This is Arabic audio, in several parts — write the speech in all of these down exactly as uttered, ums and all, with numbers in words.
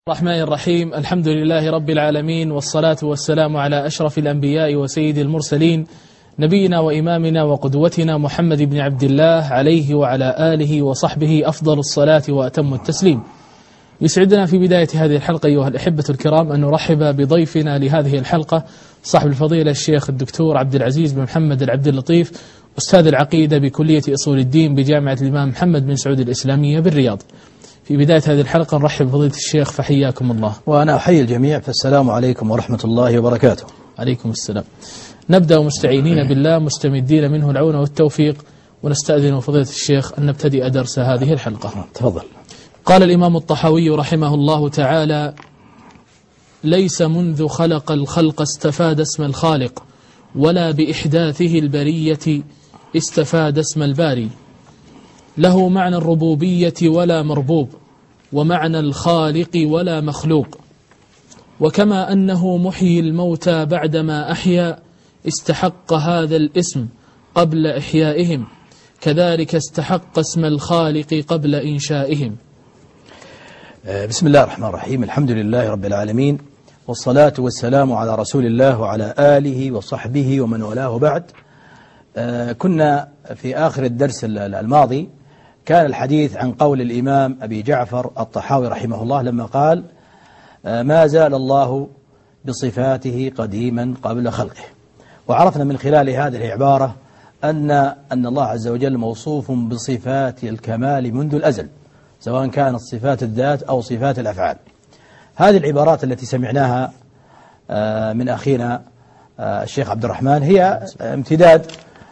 الرحمن الرحيم. الحمد لله رب العالمين، والصلاة والسلام على أشرف الأنبياء وسيد المرسلين، نبينا وإمامنا وقدوتنا محمد بن عبد الله عليه وعلى آله وصحبه أفضل الصلاة وأتم التسليم. يسعدنا في بداية هذه الحلقة أيها الأحبة الكرام أن نرحب بضيفنا لهذه الحلقة صاحب الفضيلة الشيخ الدكتور عبد العزيز بن محمد العبد اللطيف، أستاذ العقيدة بكلية أصول الدين بجامعة الإمام محمد بن سعود الإسلامية بالرياض. في بداية هذه الحلقة نرحب بفضيلة الشيخ، فحياكم الله. وأنا أحيي الجميع، فالسلام عليكم ورحمة الله وبركاته. عليكم السلام. نبدأ مستعينين بالله مستمدين منه العون والتوفيق، ونستأذن فضيلة الشيخ أن نبتدئ درس هذه الحلقة. تفضل. قال الإمام الطحاوي رحمه الله تعالى: ليس منذ خلق الخلق استفاد اسم الخالق، ولا بإحداثه البرية استفاد اسم الباري. له معنى الربوبية ولا مربوب، ومعنى الخالق ولا مخلوق. وكما أنه محيي الموتى بعدما أحيا استحق هذا الاسم قبل إحيائهم، كذلك استحق اسم الخالق قبل إنشائهم. بسم الله الرحمن الرحيم. الحمد لله رب العالمين، والصلاة والسلام على رسول الله وعلى آله وصحبه ومن والاه بعد. كنا في آخر الدرس الماضي كان الحديث عن قول الإمام أبي جعفر الطحاوي رحمه الله لما قال: ما زال الله بصفاته قديما قبل خلقه. وعرفنا من خلال هذه العبارة أن أن الله عز وجل موصوف بصفات الكمال منذ الأزل، سواء كانت صفات الذات أو صفات الأفعال. هذه العبارات التي سمعناها من أخينا الشيخ عبد الرحمن هي امتداد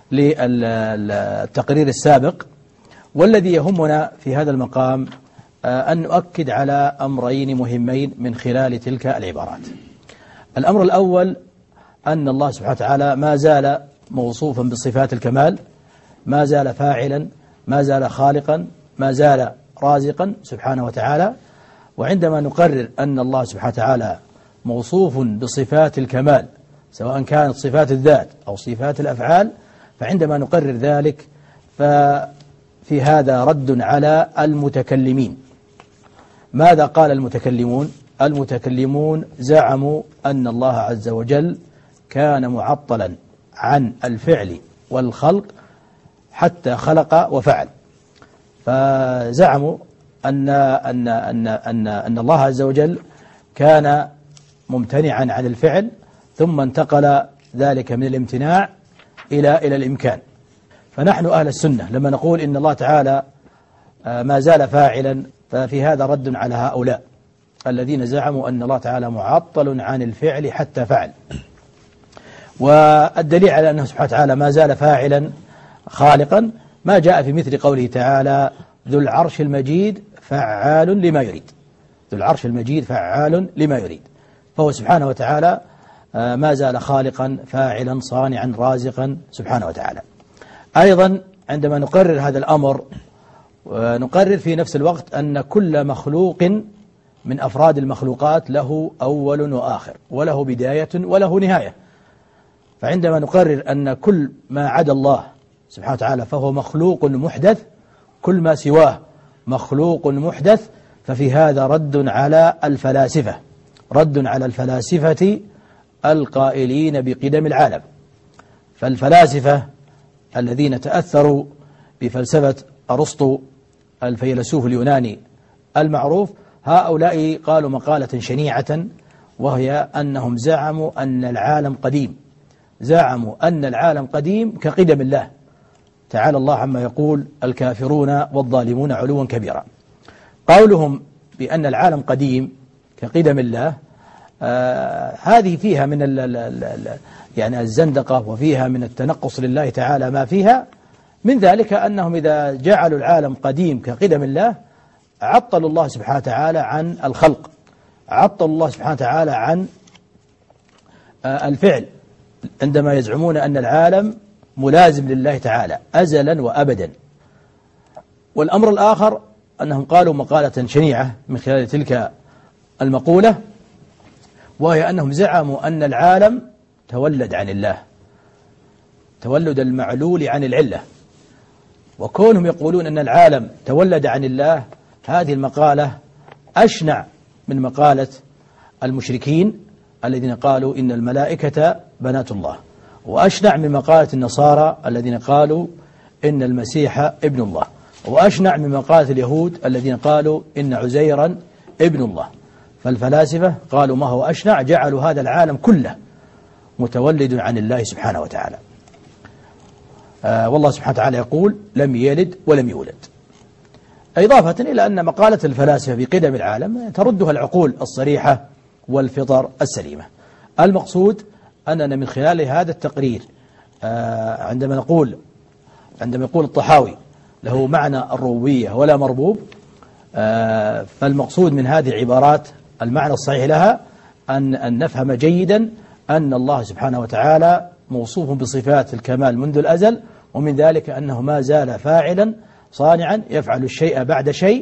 للتقرير السابق، والذي يهمنا في هذا المقام أن نؤكد على أمرين مهمين من خلال تلك العبارات. الأمر الأول أن الله سبحانه وتعالى ما زال موصوفا بصفات الكمال، ما زال فاعلا، ما زال خالقا، ما زال رازقا سبحانه وتعالى. وعندما نقرر أن الله سبحانه وتعالى موصوف بصفات الكمال سواء كانت صفات الذات أو صفات الأفعال، فعندما نقرر ذلك ففي هذا رد على المتكلمين. ماذا قال المتكلمون؟ المتكلمون زعموا أن الله عز وجل كان معطلا عن الفعل والخلق حتى خلق وفعل. فزعموا أن أن أن أن أن الله عز وجل كان ممتنعا عن الفعل، ثم انتقل ذلك من الامتناع إلى إلى الإمكان. فنحن أهل السنة لما نقول إن الله تعالى ما زال فاعلا، ففي هذا رد على هؤلاء الذين زعموا أن الله تعالى معطل عن الفعل حتى فعل. والدليل على أنه سبحانه وتعالى ما زال فاعلا خالقا ما جاء في مثل قوله تعالى: ذو العرش المجيد فعال لما يريد. ذو العرش المجيد فعال لما يريد. فهو سبحانه وتعالى ما زال خالقا فاعلا صانعا رازقا سبحانه وتعالى. أيضا عندما نقرر هذا الأمر نقرر في نفس الوقت أن كل مخلوق من أفراد المخلوقات له أول وآخر، وله بداية وله نهاية. فعندما نقرر أن كل ما عدا الله سبحانه وتعالى فهو مخلوق محدث، كل ما سواه مخلوق محدث، ففي هذا رد على الفلاسفة، رد على الفلاسفة القائلين بقدم العالم. فالفلاسفة الذين تأثروا بفلسفة أرسطو الفيلسوف اليوناني المعروف، هؤلاء قالوا مقالة شنيعة، وهي أنهم زعموا أن العالم قديم، زعموا أن العالم قديم كقدم الله تعالى الله عما يقول الكافرون والظالمون علوا كبيرا. قولهم بأن العالم قديم كقدم الله آه هذه فيها من ال ال ال يعني الزندقة، وفيها من التنقص لله تعالى ما فيها. من ذلك أنهم إذا جعلوا العالم قديم كقدم الله عطلوا الله سبحانه وتعالى عن الخلق، عطلوا الله سبحانه وتعالى عن آه الفعل، عندما يزعمون أن العالم ملازم لله تعالى أزلا وأبدا. والأمر الآخر أنهم قالوا مقالة شنيعة من خلال تلك المقولة، وهي أنهم زعموا أن العالم تولد عن الله، تولد المعلول عن العلة. وكونهم يقولون أن العالم تولد عن الله، هذه المقالة أشنع من مقالة المشركين الذين قالوا إن الملائكة بنات الله، وأشنع من مقالة النصارى الذين قالوا إن المسيح ابن الله، وأشنع من مقالة اليهود الذين قالوا إن عزيرا ابن الله. فالفلاسفة قالوا ما هو أشنع، جعلوا هذا العالم كله متولد عن الله سبحانه وتعالى. آه والله سبحانه وتعالى يقول لم يلد ولم يولد، إضافة إلى أن مقالة الفلاسفة بقدم العالم تردها العقول الصريحة والفطر السليمة. المقصود أننا من خلال هذا التقرير آه عندما نقول عندما يقول الطحاوي له معنى الربوبية ولا مربوب، آه فالمقصود من هذه العبارات المعنى الصحيح لها أن, أن نفهم جيدا أن الله سبحانه وتعالى موصوف بصفات الكمال منذ الأزل، ومن ذلك أنه ما زال فاعلا صانعا يفعل الشيء بعد شيء،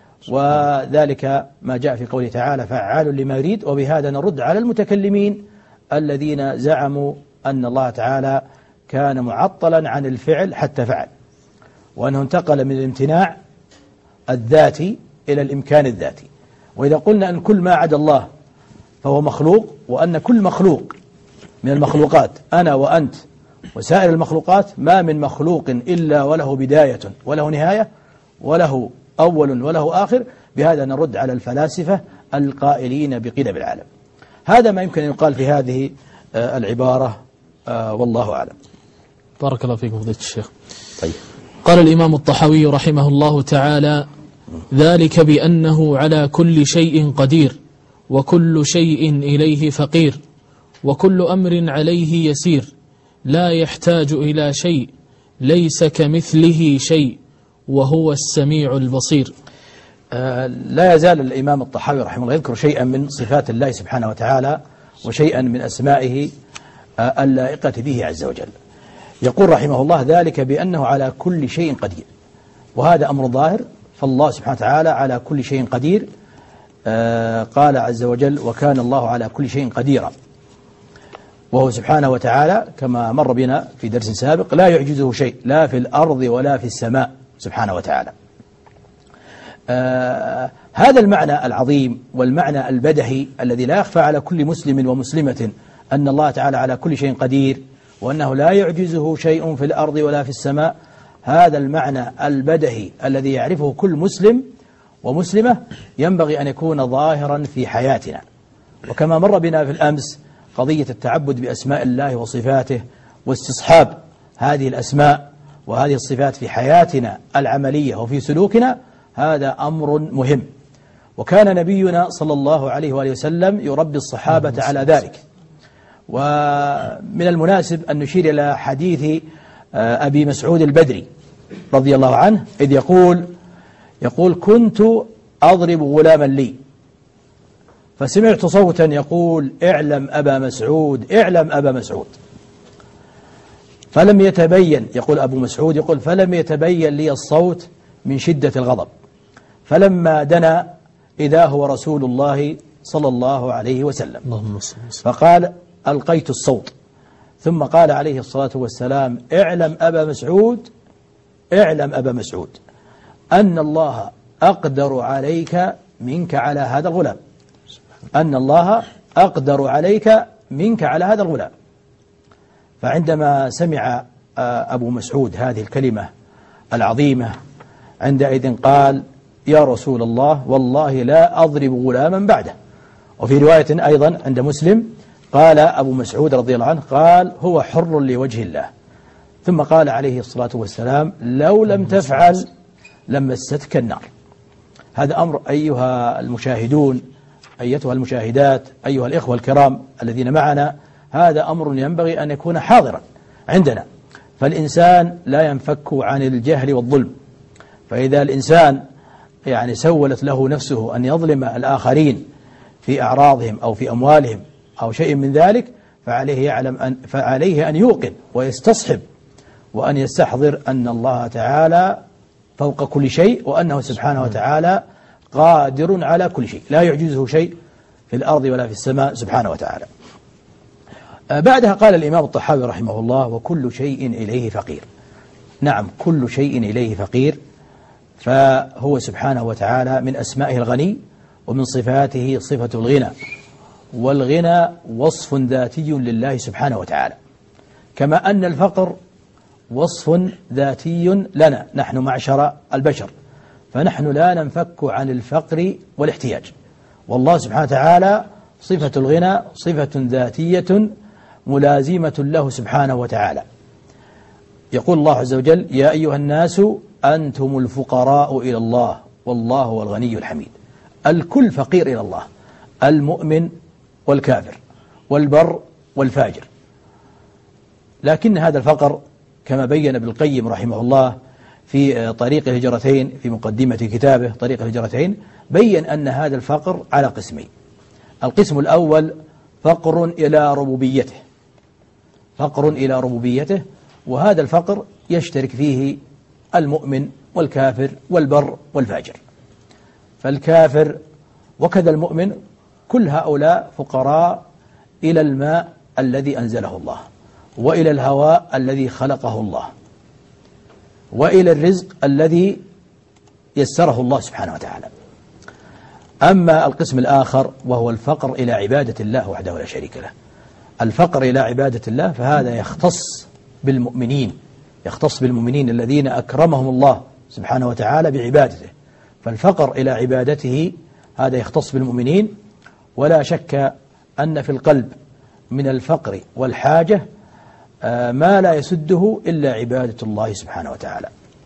وذلك ما جاء في قوله تعالى فعال لما يريد. وبهذا نرد على المتكلمين الذين زعموا أن الله تعالى كان معطلا عن الفعل حتى فعل، وأنه انتقل من الامتناع الذاتي إلى الإمكان الذاتي. وإذا قلنا أن كل ما عدا الله فهو مخلوق، وأن كل مخلوق من المخلوقات أنا وأنت وسائر المخلوقات ما من مخلوق إلا وله بداية وله نهاية وله أول وله آخر، بهذا نرد على الفلاسفة القائلين بقدم العالم. هذا ما يمكن أن يقال في هذه العبارة، والله أعلم. بارك الله فيكم فضيلة الشيخ. طيب. قال الإمام الطحاوي رحمه الله تعالى: ذلك بأنه على كل شيء قدير، وكل شيء إليه فقير، وكل أمر عليه يسير، لا يحتاج إلى شيء، ليس كمثله شيء، وهو السميع البصير. آه لا يزال الإمام الطحاوي رحمه الله يذكر شيئا من صفات الله سبحانه وتعالى وشيئا من أسمائه آه اللائقة به عز وجل. يقول رحمه الله: ذلك بأنه على كل شيء قدير، وهذا أمر ظاهر، فالله سبحانه وتعالى على كل شيء قدير. آه قال عز وجل: وكان الله على كل شيء قديرا. وهو سبحانه وتعالى كما مر بنا في درس سابق لا يعجزه شيء، لا في الأرض ولا في السماء سبحانه وتعالى. آه هذا المعنى العظيم والمعنى البدهي الذي لا يخفى على كل مسلم ومسلمة أن الله تعالى على كل شيء قدير، وأنه لا يعجزه شيء في الأرض ولا في السماء، هذا المعنى البدهي الذي يعرفه كل مسلم ومسلمة ينبغي أن يكون ظاهرا في حياتنا. وكما مر بنا في الأمس قضية التعبد بأسماء الله وصفاته واستصحاب هذه الأسماء وهذه الصفات في حياتنا العملية وفي سلوكنا، هذا أمر مهم. وكان نبينا صلى الله عليه وآله وسلم يربي الصحابة على ذلك. ومن المناسب أن نشير إلى حديث أبي مسعود البدري رضي الله عنه، إذ يقول يقول كنت أضرب غلاما لي فسمعت صوتا يقول: اعلم أبا مسعود، اعلم أبا مسعود. فلم يتبين، يقول أبو مسعود يقول فلم يتبين لي الصوت من شدة الغضب، فلما دنا إذا هو رسول الله صلى الله عليه وسلم، فقال: ألقيت الصوت. ثم قال عليه الصلاة والسلام: اعلم أبا مسعود، اعلم أبا مسعود أن الله أقدر عليك منك على هذا الغلام، أن الله أقدر عليك منك على هذا الغلام. فعندما سمع أبو مسعود هذه الكلمة العظيمة عندئذ قال: يا رسول الله والله لا أضرب غلاما بعده. وفي رواية أيضا عند مسلم قال أبو مسعود رضي الله عنه قال: هو حر لوجه الله. ثم قال عليه الصلاة والسلام: لو لم تفعل لمستك النار. هذا أمر أيها المشاهدون، أيتها المشاهدات، أيها الإخوة الكرام الذين معنا، هذا أمر ينبغي أن يكون حاضرا عندنا. فالإنسان لا ينفك عن الجهل والظلم، فإذا الإنسان يعني سولت له نفسه أن يظلم الآخرين في أعراضهم أو في أموالهم أو شيء من ذلك، فعليه يعلم أن فعليه أن يوقن ويستصحب وأن يستحضر أن الله تعالى فوق كل شيء، وأنه سبحانه وتعالى قادر على كل شيء، لا يعجزه شيء في الأرض ولا في السماء سبحانه وتعالى. بعدها قال الإمام الطحاوي رحمه الله: وكل شيء إليه فقير. نعم، كل شيء إليه فقير، فهو سبحانه وتعالى من أسمائه الغني، ومن صفاته صفة الغنى، والغنى وصف ذاتي لله سبحانه وتعالى، كما أن الفقر وصف ذاتي لنا نحن معشر البشر، فنحن لا ننفك عن الفقر والاحتياج. والله سبحانه وتعالى صفة الغنى صفة ذاتية ملازمة له سبحانه وتعالى. يقول الله عز وجل: يا أيها الناس أنتم الفقراء إلى الله والله هو الغني الحميد. الكل فقير إلى الله، المؤمن والكافر والبر والفاجر، لكن هذا الفقر كما بين ابن القيم رحمه الله في طريق الهجرتين في مقدمة كتابه طريق الهجرتين، بين أن هذا الفقر على قسمين. القسم الأول فقر إلى ربوبيته، فقر إلى ربوبيته، وهذا الفقر يشترك فيه المؤمن والكافر والبر والفاجر. فالكافر وكذا المؤمن كل هؤلاء فقراء إلى الماء الذي أنزله الله، وإلى الهواء الذي خلقه الله، وإلى الرزق الذي يسره الله سبحانه وتعالى. أما القسم الآخر وهو الفقر إلى عبادة الله وحده لا شريك له، الفقر إلى عبادة الله فهذا يختص بالمؤمنين، يختص بالمؤمنين الذين أكرمهم الله سبحانه وتعالى بعبادته. فالفقر إلى عبادته هذا يختص بالمؤمنين، ولا شك أن في القلب من الفقر والحاجة ما لا يسده إلا عبادة الله سبحانه وتعالى.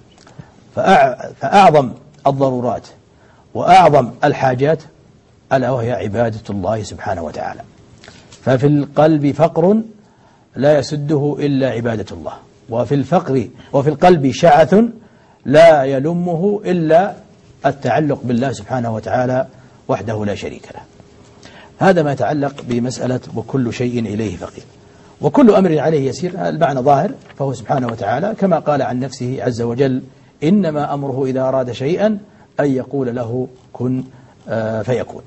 فأعظم الضرورات وأعظم الحاجات ألا وهي عبادة الله سبحانه وتعالى. ففي القلب فقر لا يسده إلا عبادة الله، وفي الفقر وفي القلب شعث لا يلمه إلا التعلق بالله سبحانه وتعالى وحده لا شريك له. هذا ما يتعلق بمسألة وكل شيء إليه فقير، وكل أمر عليه يسير. المعنى ظاهر، فهو سبحانه وتعالى كما قال عن نفسه عز وجل: إنما أمره إذا أراد شيئا أن يقول له كن فيكون.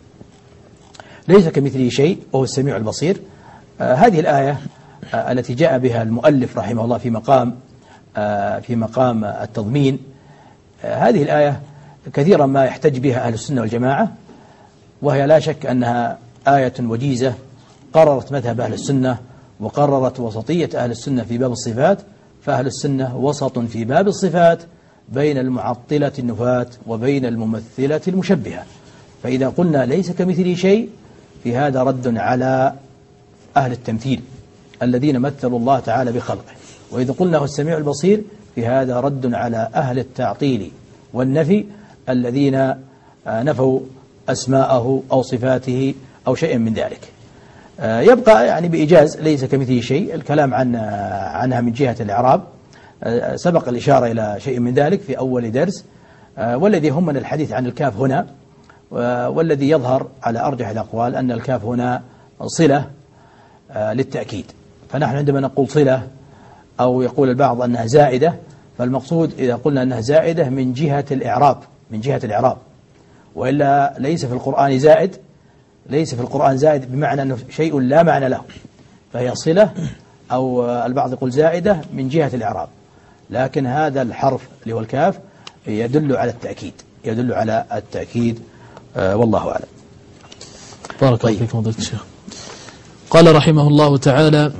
ليس كمثله شيء وهو السميع البصير. هذه الآية التي جاء بها المؤلف رحمه الله في مقام في مقام التضمين، هذه الآية كثيرا ما يحتج بها أهل السنة والجماعة، وهي لا شك أنها آية وجيزة قررت مذهب أهل السنة وقررت وسطية أهل السنة في باب الصفات. فأهل السنة وسط في باب الصفات بين المعطلة النفاة وبين الممثلة المشبهة. فإذا قلنا ليس كمثله شيء في هذا رد على أهل التمثيل الذين مثلوا الله تعالى بخلقه، وإذا قلنا هو السميع البصير في هذا رد على أهل التعطيل والنفي الذين نفوا أسماءه أو صفاته أو شيء من ذلك. يبقى يعني بإيجاز ليس كمثله شيء الكلام عن عنها من جهة الإعراب، سبق الإشارة إلى شيء من ذلك في أول درس. والذي يهمنا الحديث عن الكاف هنا، والذي يظهر على أرجح الأقوال أن الكاف هنا صلة للتأكيد. فنحن عندما نقول صلة أو يقول البعض أنها زائدة، فالمقصود إذا قلنا أنها زائدة من جهة الإعراب، من جهة الإعراب، وإلا ليس في القرآن زائد، ليس في القرآن زائد بمعنى أنه شيء لا معنى له، فهي صلة، أو البعض يقول زائدة من جهة الإعراب. لكن هذا الحرف اللي هو الكاف يدل على التأكيد، يدل على التأكيد. آه والله أعلم. بارك الله فيكم فضيلة الشيخ. قال رحمه الله تعالى: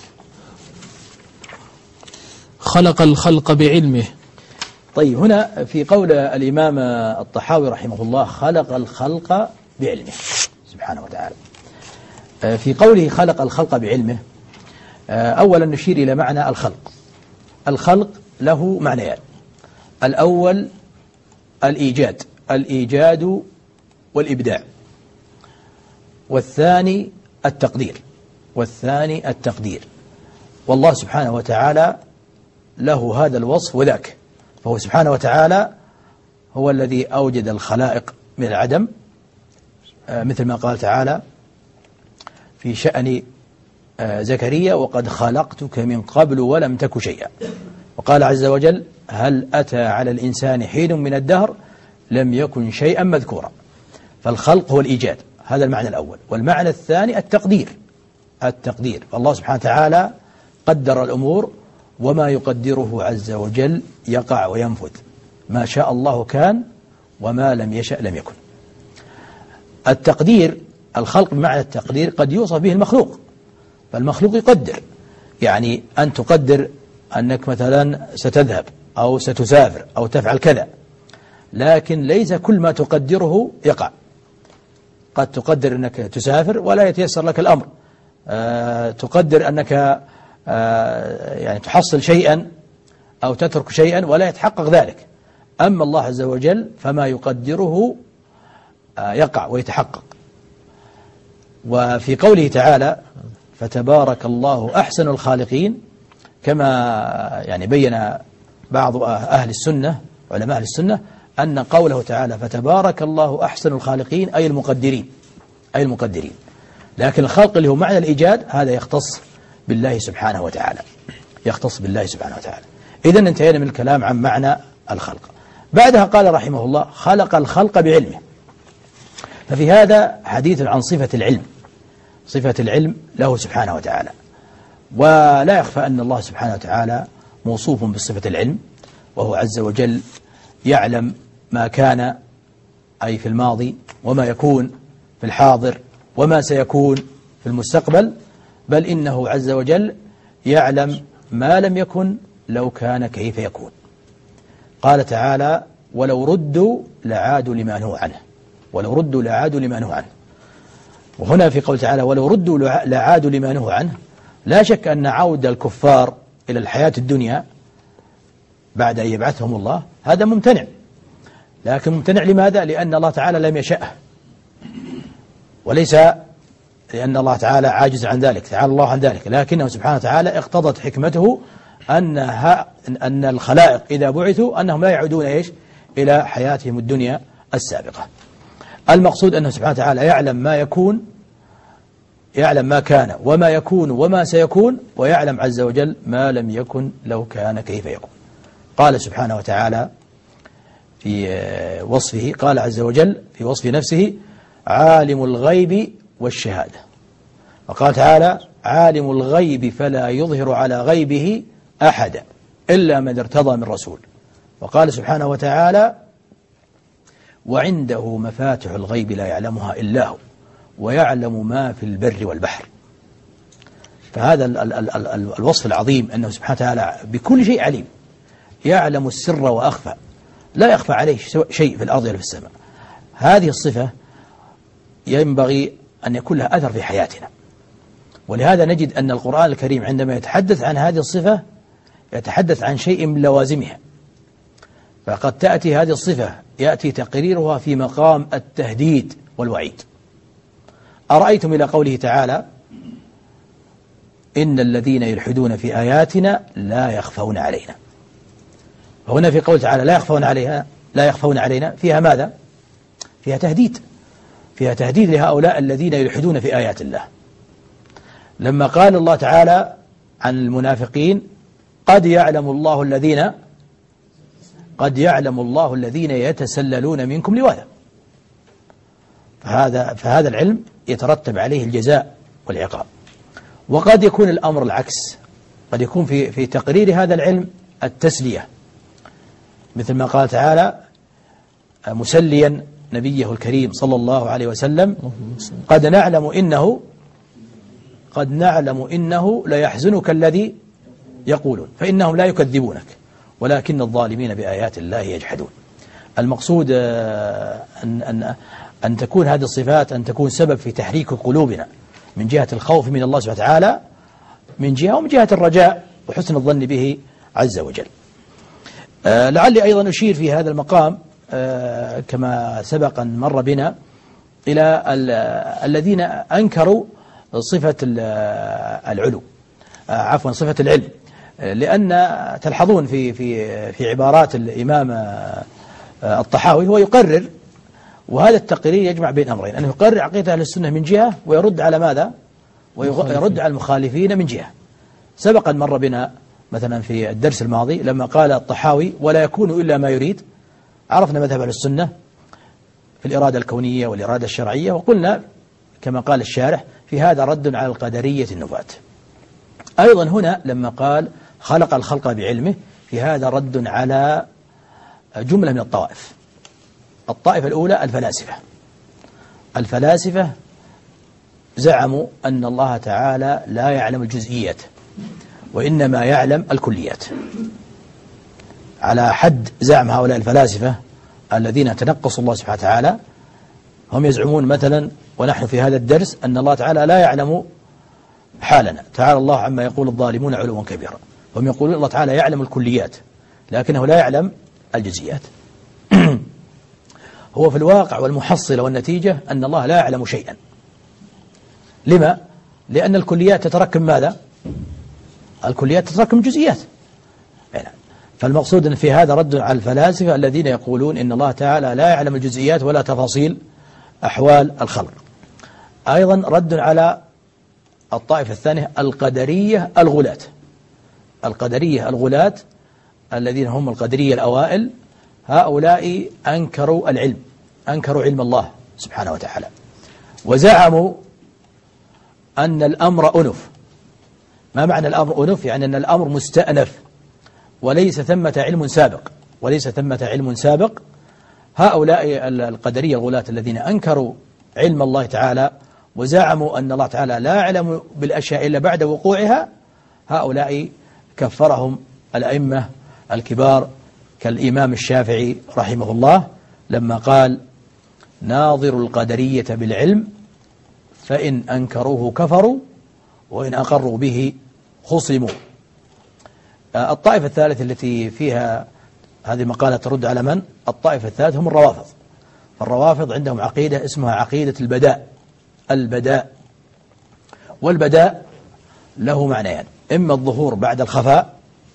خلق الخلق بعلمه. طيب، هنا في قول الإمام الطحاوي رحمه الله خلق الخلق بعلمه سبحانه وتعالى، في قوله خلق الخلق بعلمه أولا نشير إلى معنى الخلق. الخلق له معنيان: الأول الإيجاد، الإيجاد والإبداع، والثاني التقدير، والثاني التقدير. والله سبحانه وتعالى له هذا الوصف وذاك، فهو سبحانه وتعالى هو الذي أوجد الخلائق من العدم، مثل ما قال تعالى في شأن زكريا: وقد خلقتك من قبل ولم تك شيئا. وقال عز وجل: هل أتى على الإنسان حين من الدهر لم يكن شيئا مذكورا. فالخلق هو الإيجاد، هذا المعنى الأول. والمعنى الثاني التقدير، التقدير. فالله سبحانه وتعالى قدر الأمور، وما يقدره عز وجل يقع وينفذ، ما شاء الله كان وما لم يشأ لم يكن. التقدير، الخلق بمعنى التقدير قد يوصف به المخلوق، فالمخلوق يقدر، يعني أن تقدر أنك مثلا ستذهب أو ستسافر أو تفعل كذا، لكن ليس كل ما تقدره يقع. قد تقدر أنك تسافر ولا يتيسر لك الأمر، أه تقدر أنك أه يعني تحصل شيئا أو تترك شيئا ولا يتحقق ذلك. أما الله عز وجل فما يقدره أه يقع ويتحقق. وفي قوله تعالى فتبارك الله أحسن الخالقين، كما يعني بين بعض أهل السنة علماء أهل السنة أن قوله تعالى فتبارك الله أحسن الخالقين أي المقدرين، أي المقدرين، لكن الخلق اللي هو معنى الإيجاد هذا يختص بالله سبحانه وتعالى، يختص بالله سبحانه وتعالى. إذن انتهينا من الكلام عن معنى الخلق. بعدها قال رحمه الله خلق الخلق بعلمه. ففي هذا حديث عن صفة العلم، صفة العلم له سبحانه وتعالى. ولا يخفى أن الله سبحانه وتعالى موصوف بصفة العلم، وهو عز وجل يعلم ما كان أي في الماضي، وما يكون في الحاضر، وما سيكون في المستقبل، بل إنه عز وجل يعلم ما لم يكن لو كان كيف يكون. قال تعالى ولو ردوا لعادوا لما نهوا عنه، ولو ردوا لعادوا لما نهوا عنه. وهنا في قول تعالى ولو ردوا لعادوا لما نهوا عنه، لا شك أن عود الكفار إلى الحياة الدنيا بعد أن يبعثهم الله هذا ممتنع، لكن ممتنع لماذا؟ لأن الله تعالى لم يشأه، وليس لأن الله تعالى عاجز عن ذلك، تعالى الله عن ذلك، لكنه سبحانه وتعالى اقتضت حكمته أن, أن الخلائق إذا بعثوا أنهم لا يعودون إيش إلى حياتهم الدنيا السابقة. المقصود أنه سبحانه وتعالى يعلم ما يكون، يعلم ما كان وما يكون وما سيكون، ويعلم عز وجل ما لم يكن لو كان كيف يكون. قال سبحانه وتعالى في وصفه، قال عز وجل في وصف نفسه عالم الغيب والشهادة، وقال تعالى عالم الغيب فلا يظهر على غيبه أحدا إلا من ارتضى من رسول. وقال سبحانه وتعالى وعنده مفاتح الغيب لا يعلمها إلا هو ويعلم ما في البر والبحر. فهذا ال ال ال ال الوصف العظيم أنه سبحانه وتعالى بكل شيء عليم، يعلم السر وأخفى، لا يخفى عليه شيء في الأرض ولا في السماء. هذه الصفة ينبغي أن يكون لها أثر في حياتنا، ولهذا نجد أن القرآن الكريم عندما يتحدث عن هذه الصفة يتحدث عن شيء من لوازمها. فقد تأتي هذه الصفة يأتي تقريرها في مقام التهديد والوعيد. أرأيتم إلى قوله تعالى إن الذين يلحدون في آياتنا لا يخفون علينا. وهنا في قول تعالى لا يخفون عليها، لا يخفون علينا، فيها ماذا؟ فيها تهديد، فيها تهديد لهؤلاء الذين يلحدون في آيات الله. لما قال الله تعالى عن المنافقين قد يعلم الله الذين قد يعلم الله الذين يتسللون منكم لواذا، فهذا فهذا العلم يترتب عليه الجزاء والعقاب. وقد يكون الأمر العكس، قد يكون في في تقرير هذا العلم التسلية، مثل ما قال تعالى مسليا نبيه الكريم صلى الله عليه وسلم قد نعلم إنه قد نعلم إنه ليحزنك الذي يقولون فإنهم لا يكذبونك ولكن الظالمين بآيات الله يجحدون. المقصود أن, أن, أن تكون هذه الصفات أن تكون سبب في تحريك قلوبنا من جهة الخوف من الله سبحانه وتعالى من جهة، ومن جهة الرجاء وحسن الظن به عز وجل. آه لعلي أيضا أشير في هذا المقام آه كما سبق أن مر بنا إلى الذين أنكروا صفة العلو آه عفوا صفة العلم، لأن تلحظون في في في عبارات الإمام الطحاوي هو يقرر، وهذا التقرير يجمع بين أمرين، أنه يقرر عقيدة أهل السنة من جهة ويرد على ماذا؟ ويرد على المخالفين من جهة. سبقا مر بنا مثلا في الدرس الماضي لما قال الطحاوي ولا يكون إلا ما يريد، عرفنا مذهب أهل السنة في الإرادة الكونية والإرادة الشرعية، وقلنا كما قال الشارح في هذا رد على القدرية النفاة. أيضا هنا لما قال خلق الخلق بعلمه في هذا رد على جملة من الطوائف. الطائفة الأولى الفلاسفة الفلاسفة زعموا أن الله تعالى لا يعلم الجزئيات وإنما يعلم الكليات. على حد زعم هؤلاء الفلاسفة الذين تنقصوا الله سبحانه وتعالى، هم يزعمون مثلا ونحن في هذا الدرس أن الله تعالى لا يعلم حالنا، تعالى الله عما يقول الظالمون علوا كبيرا. هم يقولون الله تعالى يعلم الكليات لكنه لا يعلم الجزئيات. هو في الواقع والمحصلة والنتيجة أن الله لا يعلم شيئا. لما؟ لأن الكليات تتركب ماذا؟ الكليات تتركب جزئيات. فالمقصود أن في هذا رد على الفلاسفة الذين يقولون إن الله تعالى لا يعلم الجزئيات ولا تفاصيل أحوال الخلق. أيضا رد على الطائفة الثانية القدرية الغلاة. القدرية الغلاة الذين هم القدرية الأوائل، هؤلاء أنكروا العلم، أنكروا علم الله سبحانه وتعالى، وزعموا أن الأمر أنف. ما معنى الأمر أنف؟ يعني أن الأمر مستأنف وليس ثمة علم سابق، وليس ثمة علم سابق. هؤلاء القدرية الغلاة الذين أنكروا علم الله تعالى وزعموا أن الله تعالى لا يعلم بالأشياء إلا بعد وقوعها، هؤلاء كفرهم الأئمة الكبار كالإمام الشافعي رحمه الله لما قال: ناظر القدرية بالعلم فإن أنكروه كفروا وإن أقروا به خصموا. الطائفة الثالثة التي فيها هذه المقالة ترد على من؟ الطائفة الثالثة هم الروافض. الروافض عندهم عقيدة اسمها عقيدة البداء. البداء والبداء له معنيان: إما الظهور بعد الخفاء،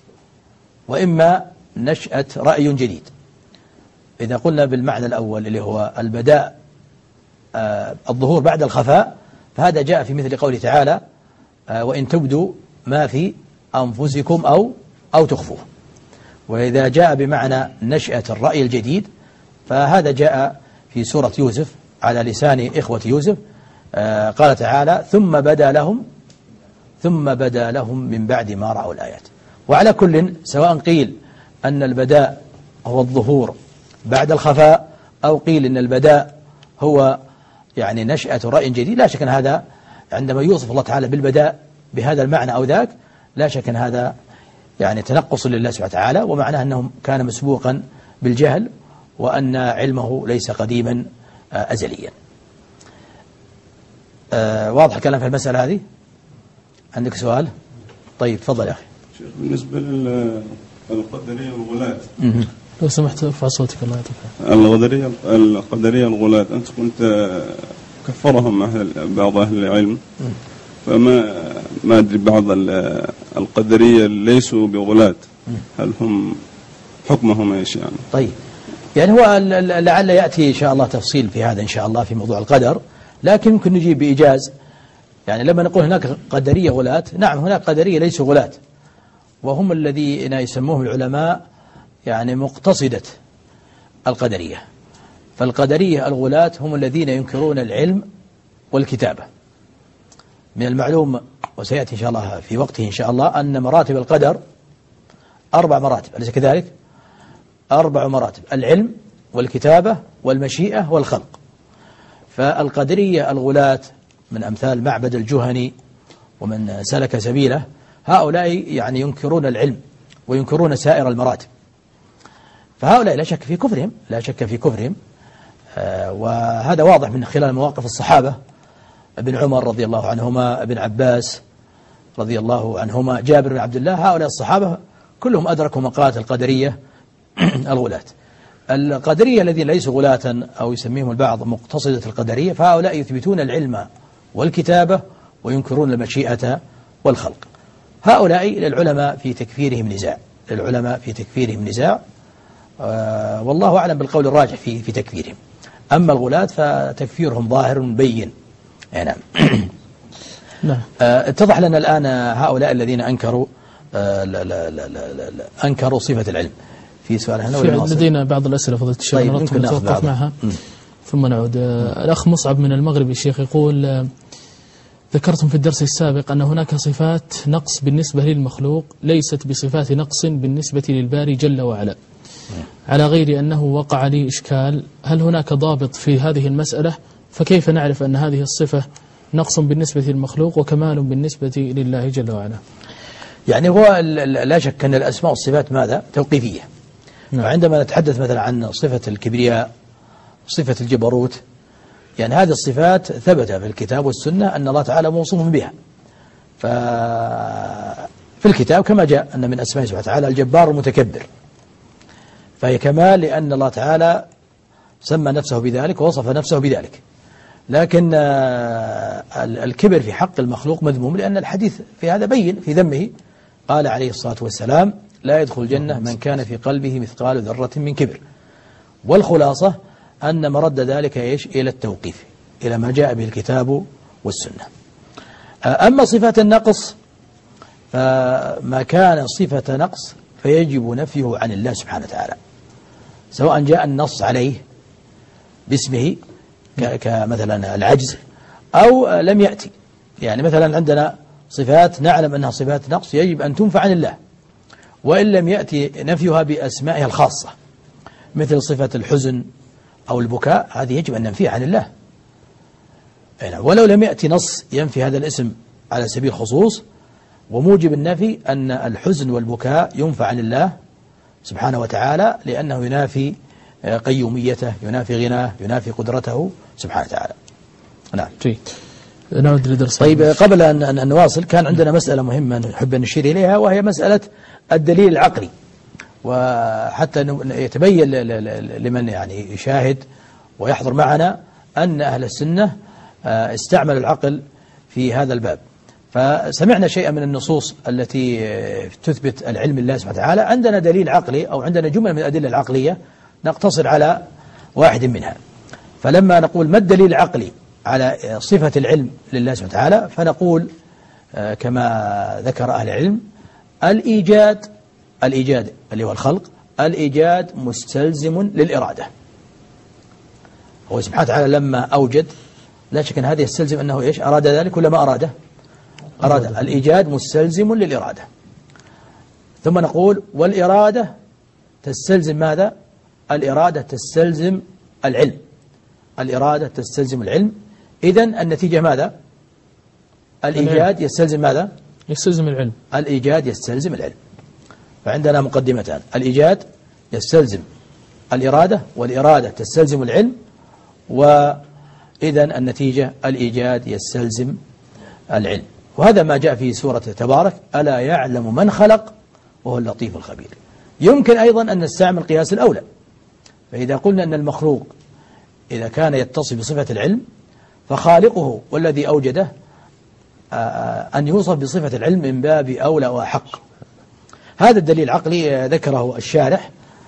وإما نشأة رأي جديد. إذا قلنا بالمعنى الأول اللي هو البداء آه الظهور بعد الخفاء، فهذا جاء في مثل قوله تعالى: آه وإن تبدوا ما في أنفسكم أو أو تخفوه. وإذا جاء بمعنى نشأة الرأي الجديد فهذا جاء في سورة يوسف على لسان إخوة يوسف. آه قال تعالى: ثم بدا لهم ثم بدا لهم من بعد ما رأوا الآيات. وعلى كل، سواء قيل أن البداء هو الظهور بعد الخفاء أو قيل أن البداء هو يعني نشأة رأي جديد، لا شك أن هذا عندما يوصف الله تعالى بالبداء بهذا المعنى أو ذاك، لا شك أن هذا يعني تنقص لله سبحانه وتعالى، ومعناه أنه كان مسبوقا بالجهل وأن علمه ليس قديما أزليا. آه واضح الكلام في المسألة هذه؟ عندك سؤال؟ طيب تفضل يا أخي. شيخ، بالنسبة للقدرية الغلاة، لو سمحت ارفع صوتك الله يعطيك. القدرية القدرية الغلاة أنت كنت كفرهم أهل بعض أهل العلم، فما ما أدري بعض القدرية ليسوا بغلاة، هل هم حكمهم إيش يعني؟ طيب، يعني هو لعل يأتي إن شاء الله تفصيل في هذا إن شاء الله في موضوع القدر، لكن يمكن نجيب بإيجاز. يعني لما نقول هناك قدرية غلاة، نعم هناك قدرية ليسوا غلاة، وهم الذين يسموهم العلماء يعني مقتصدة القدرية. فالقدرية الغلاة هم الذين ينكرون العلم والكتابة. من المعلوم وسيأتي إن شاء الله في وقته إن شاء الله أن مراتب القدر أربع مراتب، أليس كذلك؟ أربع مراتب: العلم والكتابة والمشيئة والخلق. فالقدرية الغلاة من أمثال معبد الجهني ومن سلك سبيله، هؤلاء يعني ينكرون العلم وينكرون سائر المراتب. فهؤلاء لا شك في كفرهم، لا شك في كفرهم. آه وهذا واضح من خلال مواقف الصحابة: ابن عمر رضي الله عنهما، ابن عباس رضي الله عنهما، جابر بن عبد الله. هؤلاء الصحابة كلهم أدركوا مقالة القدرية الغلاة. القدرية الذين ليسوا غلاة أو يسميهم البعض مقتصدة القدرية، فهؤلاء يثبتون العلم والكتابة وينكرون المشيئة والخلق. هؤلاء للعلماء في تكفيرهم نزاع، للعلماء في تكفيرهم نزاع آه والله أعلم بالقول الراجح في في تكفيرهم. أما الغلاة فتكفيرهم ظاهر بين. نعم. نعم. اتضح لنا الآن هؤلاء الذين أنكروا آه لا لا لا لا لا أنكروا صفة العلم. في سؤال هنا ولا ناصر؟ لدينا بعض الأسئلة فضيلة الشيخ، طيب ممكن نتوقف معها م. ثم نعود. آه الأخ مصعب من المغرب الشيخ يقول: آه ذكرتم في الدرس السابق أن هناك صفات نقص بالنسبة للمخلوق ليست بصفات نقص بالنسبة للباري جل وعلا. على غير أنه وقع لي إشكال، هل هناك ضابط في هذه المسألة فكيف نعرف أن هذه الصفة نقص بالنسبة للمخلوق وكمال بالنسبة لله جل وعلا؟ يعني هو لا شك أن الأسماء والصفات ماذا؟ توقيفية. نعم. فعندما نتحدث مثلا عن صفة الكبرياء، صفة الجبروت، يعني هذه الصفات ثبت في الكتاب والسنة أن الله تعالى موصوف بها. ففي الكتاب كما جاء أن من أسماء سبحانه وتعالى الجبار المتكبر، فهي كمال لأن الله تعالى سمى نفسه بذلك ووصف نفسه بذلك. لكن الكبر في حق المخلوق مذموم، لأن الحديث في هذا بين في ذمه. قال عليه الصلاة والسلام: لا يدخل الجنة من كان في قلبه مثقال ذرة من كبر. والخلاصة أن مرد ذلك إيش؟ إلى التوقيف، إلى ما جاء به الكتاب والسنة. أما صفة النقص فما كان صفة نقص فيجب نفيه عن الله سبحانه وتعالى، سواء جاء النص عليه باسمه كمثلا العجز أو لم يأتي. يعني مثلا عندنا صفات نعلم أنها صفات نقص يجب أن تنفع عن الله، وإن لم يأتي نفيها بأسمائها الخاصة، مثل صفة الحزن أو البكاء، هذه يجب أن ننفيها عن الله. ولو لم يأتي نص ينفي هذا الاسم على سبيل الخصوص، وموجب النفي أن الحزن والبكاء ينفع عن الله سبحانه وتعالى، لأنه ينافي قيوميته، ينافي غناه، ينافي قدرته سبحانه وتعالى. نعم. نعود لدرس. طيب، قبل أن, أن نواصل، كان عندنا مسألة مهمة نحب أن نشير إليها، وهي مسألة الدليل العقلي، وحتى يتبين لمن يعني يشاهد ويحضر معنا أن أهل السنة استعملوا العقل في هذا الباب. فسمعنا شيئا من النصوص التي تثبت العلم لله سبحانه وتعالى. عندنا دليل عقلي أو عندنا جملة من الأدلة العقلية نقتصر على واحد منها. فلما نقول ما الدليل العقلي على صفة العلم لله سبحانه وتعالى، فنقول كما ذكر أهل العلم: الإيجاد، الإيجاد اللي هو الخلق، الإيجاد مستلزم للإرادة. هو سبحانه وتعالى لما أوجد لا شك أن هذا يستلزم أنه إيش؟ أراد ذلك ولا ما أراده؟ أراد. الإيجاد مستلزم للإرادة. ثم نقول: والإرادة تستلزم ماذا؟ الإرادة تستلزم العلم. الإرادة تستلزم العلم. إذن النتيجة ماذا؟ الإيجاد يستلزم ماذا؟ يستلزم العلم. الإيجاد يستلزم العلم. فعندنا مقدمتان: الإيجاد يستلزم الإرادة، والإرادة تستلزم العلم، وإذن النتيجة الإيجاد يستلزم العلم. وهذا ما جاء في سورة تبارك: ألا يعلم من خلق وهو اللطيف الخبير. يمكن أيضا أن نستعمل قياس الأولى، فإذا قلنا أن المخلوق إذا كان يتصف بصفة العلم فخالقه والذي أوجده أن يوصف بصفة العلم من باب أولى وأحق. هذا الدليل العقلي ذكره الشارح،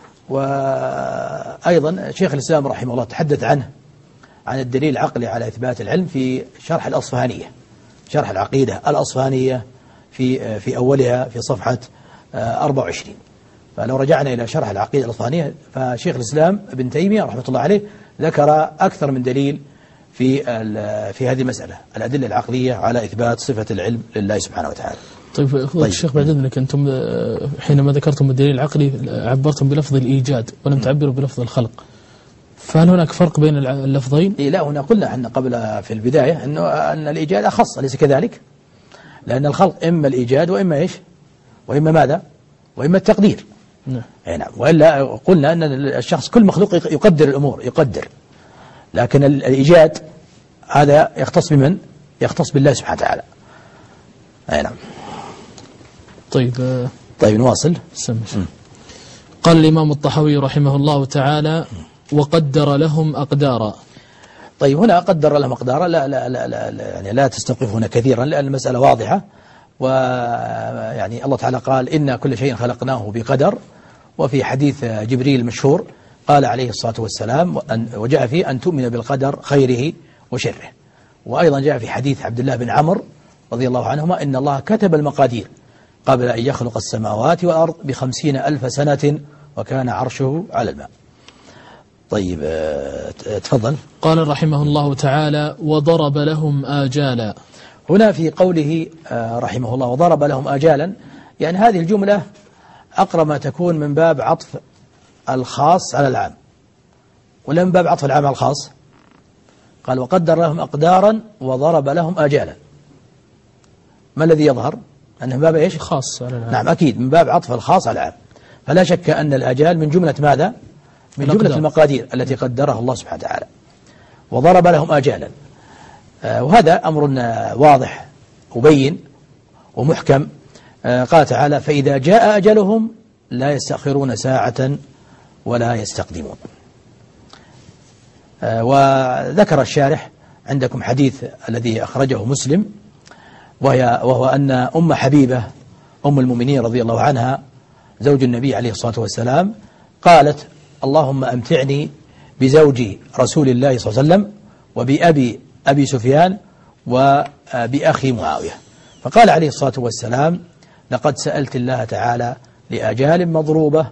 وأيضا شيخ الإسلام رحمه الله تحدث عنه، عن الدليل العقلي على إثبات العلم في شرح الأصفهانية، شرح العقيدة الأصفهانية في في أولها في صفحة أربعة وعشرين. فلو رجعنا إلى شرح العقيدة الأصفهانية، فشيخ الإسلام ابن تيمية رحمة الله عليه ذكر أكثر من دليل في في هذه المسألة، الأدلة العقلية على إثبات صفة العلم لله سبحانه وتعالى. طيب, طيب. الشيخ بعد إذنك، أنتم حينما ذكرتم الدليل العقلي عبرتم بلفظ الإيجاد ولم تعبروا بلفظ الخلق، فهل هناك فرق بين اللفظين؟ إيه لا، هنا قلنا احنا قبل في البداية أنه أن الإيجاد أخص، أليس كذلك؟ لأن الخلق إما الإيجاد وإما إيش؟ وإما ماذا؟ وإما التقدير. نعم. نعم. وإلا قلنا أن الشخص كل مخلوق يقدر الأمور، يقدر، لكن الإيجاد هذا يختص بمن؟ يختص بالله سبحانه وتعالى. أي نعم. طيب طيب نواصل. سمش. قال الإمام الطحاوي رحمه الله تعالى: وقدر لهم أقدارا. طيب هنا قدر لهم أقدارا لا لا لا, لا, لا يعني لا تستوقف هنا كثيرا، لأن المسألة واضحة. ويعني الله تعالى قال: إنا كل شيء خلقناه بقدر. وفي حديث جبريل المشهور قال عليه الصلاة والسلام، وجاء فيه: أن تؤمن بالقدر خيره وشره. وأيضا جاء في حديث عبد الله بن عمرو رضي الله عنهما: إن الله كتب المقادير قبل أن يخلق السماوات والأرض بخمسين ألف سنة وكان عرشه على الماء. طيب تفضل. قال رحمه الله تعالى: وضرب لهم آجالا. هنا في قوله رحمه الله وضرب لهم آجالا، يعني هذه الجملة أقرب ما تكون من باب عطف الخاص على العام، ولا من باب عطف العام على الخاص؟ قال وقدر لهم أقدارا وضرب لهم آجالا. ما الذي يظهر؟ أنه من باب إيش؟ خاص على العام. نعم أكيد من باب عطف الخاص على العام. فلا شك أن الآجال من جملة ماذا؟ من الأقدار. جملة المقادير التي قدرها الله سبحانه وتعالى. وضرب لهم آجالا، آه وهذا أمر واضح وبين ومحكم. آه قال تعالى فإذا جاء أجلهم لا يستأخرون ساعة ولا يستقدمون. آه وذكر الشارح عندكم حديث الذي أخرجه مسلم، وهي وهو أن أم حبيبة أم المؤمنين رضي الله عنها زوج النبي عليه الصلاة والسلام قالت اللهم أمتعني بزوجي رسول الله صلى الله عليه وسلم وبأبي أبي سفيان وبأخي معاوية. فقال عليه الصلاة والسلام لقد سألت الله تعالى لأجال مضروبة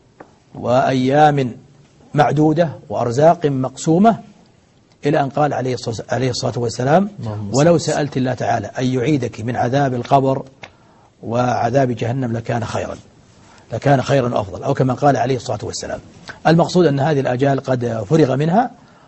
وأيام معدودة وأرزاق مقسومة، إلى أن قال عليه الصلاة والسلام ولو سألت الله تعالى أن يعيدك من عذاب القبر وعذاب جهنم لكان خيرا لكان خيرا أفضل، أو كما قال عليه الصلاة والسلام. المقصود أن هذه الأجال قد فرغ منها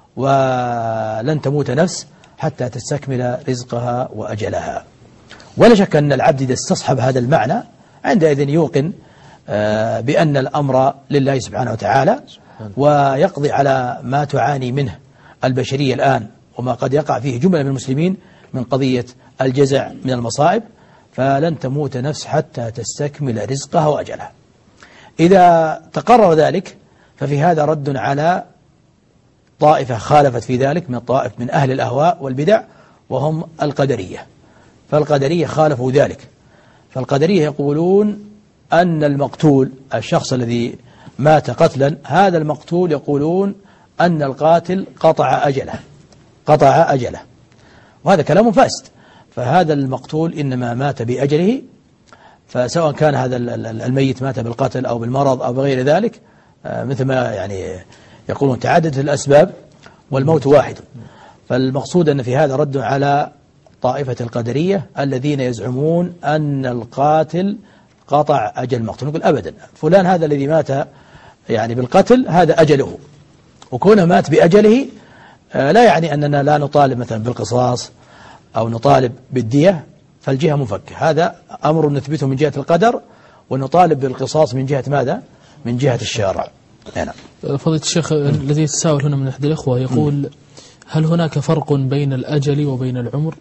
ولن تموت نفس حتى تستكمل رزقها وأجلها. ولا شك أن العبد إذا استصحب هذا المعنى عندئذ يوقن بأن الأمر لله سبحانه وتعالى، ويقضي على ما تعاني منه البشرية الآن وما قد يقع فيه جملة من المسلمين من قضية الجزع من المصائب، فلن تموت نفس حتى تستكمل رزقها وأجلها. إذا تقرر ذلك ففي هذا رد على طائفة خالفت في ذلك من الطائف من أهل الأهواء والبدع وهم القدرية. فالقدرية خالفوا ذلك. فالقدرية يقولون أن المقتول الشخص الذي مات قتلا هذا المقتول يقولون أن القاتل قطع أجله قطع أجله وهذا كلام فاسد. فهذا المقتول إنما مات بأجله، فسواء كان هذا الميت مات بالقتل أو بالمرض أو بغير ذلك، مثل ما يعني يقولون تعددت الأسباب والموت واحد. فالمقصود أن في هذا رد على طائفة القدرية الذين يزعمون أن القاتل قطع أجل المقتول. نقول أبدا، فلان هذا الذي مات يعني بالقتل هذا أجله، وكونه مات بأجله لا يعني أننا لا نطالب مثلا بالقصاص أو نطالب بالدية، فالجهة منفكة. هذا أمر نثبته من جهة القدر، ونطالب بالقصاص من جهة ماذا؟ من جهة الشارع. نعم. فضيلة الشيخ الذي يتساءل هنا من أحد الإخوة يقول م. هل هناك فرق بين الأجل وبين العمر؟